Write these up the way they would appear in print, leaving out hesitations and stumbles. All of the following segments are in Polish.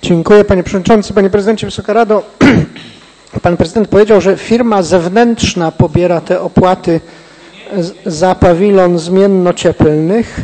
Dziękuję panie przewodniczący. Panie prezydencie, Wysoka Rado. Pan prezydent powiedział, że firma zewnętrzna pobiera te opłaty za pawilon zmienno-cieplnych.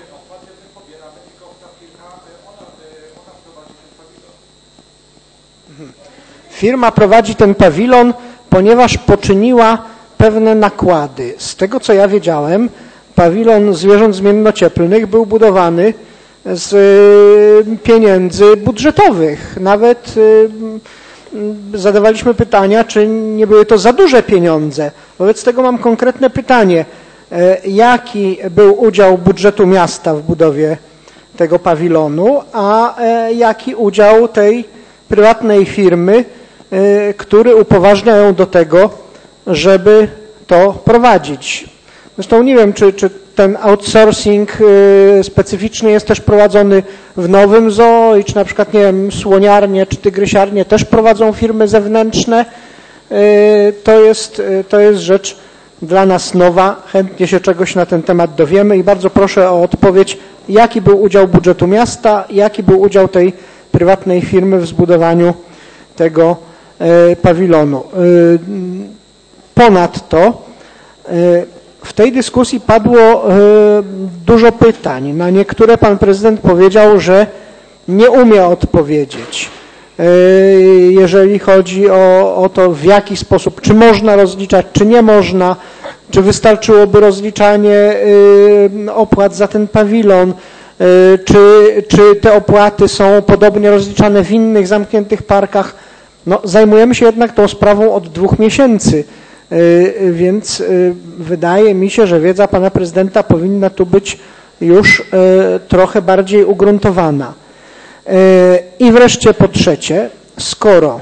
Firma prowadzi ten pawilon, ponieważ poczyniła pewne nakłady. Z tego co ja wiedziałem, pawilon zwierząt zmienno-cieplnych był budowany z pieniędzy budżetowych. Nawet zadawaliśmy pytania, czy nie były to za duże pieniądze. Wobec tego mam konkretne pytanie. Jaki był udział budżetu miasta w budowie tego pawilonu, a jaki udział tej prywatnej firmy, który upoważnia ją do tego, żeby to prowadzić? Zresztą nie wiem, czy ten outsourcing specyficzny jest też prowadzony w nowym zoo i czy na przykład, nie wiem, słoniarnie czy tygrysiarnie też prowadzą firmy zewnętrzne. To jest rzecz dla nas nowa. Chętnie się czegoś na ten temat dowiemy i bardzo proszę o odpowiedź, jaki był udział budżetu miasta, jaki był udział tej prywatnej firmy w zbudowaniu tego pawilonu. Ponadto w tej dyskusji padło dużo pytań. Na niektóre pan prezydent powiedział, że nie umie odpowiedzieć. Jeżeli chodzi o to, w jaki sposób, czy można rozliczać, czy nie można, czy wystarczyłoby rozliczanie opłat za ten pawilon, czy te opłaty są podobnie rozliczane w innych zamkniętych parkach. No, zajmujemy się jednak tą sprawą od 2 miesięcy. Więc wydaje mi się, że wiedza pana prezydenta powinna tu być już trochę bardziej ugruntowana. I wreszcie po trzecie, skoro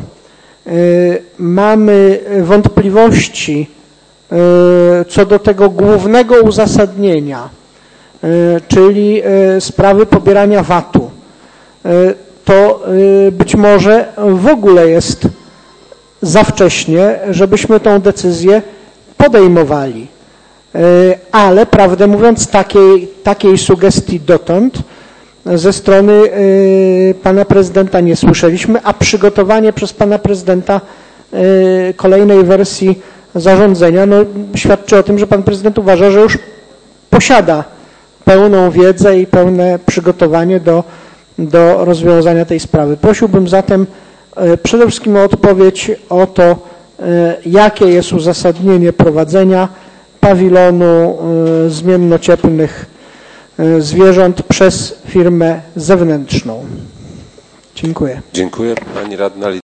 mamy wątpliwości co do tego głównego uzasadnienia, czyli sprawy pobierania VAT-u, to być może w ogóle jest za wcześnie, żebyśmy tą decyzję podejmowali. Ale prawdę mówiąc, takiej sugestii dotąd ze strony pana prezydenta nie słyszeliśmy, a przygotowanie przez pana prezydenta kolejnej wersji zarządzenia świadczy o tym, że pan prezydent uważa, że już posiada pełną wiedzę i pełne przygotowanie do rozwiązania tej sprawy. Prosiłbym zatem przede wszystkim o odpowiedź o to, jakie jest uzasadnienie prowadzenia pawilonu zmienno-cieplnych zwierząt przez firmę zewnętrzną. Dziękuję. Dziękuję. Pani radna